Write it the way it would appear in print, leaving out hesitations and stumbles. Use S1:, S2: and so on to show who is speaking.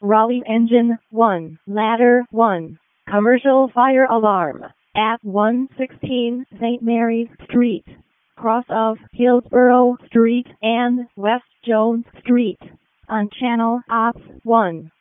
S1: Raleigh Engine 1, Ladder 1, Commercial Fire Alarm, at 116 St. Mary's Street, cross of Hillsborough Street and West Jones Street, on Channel Ops 1.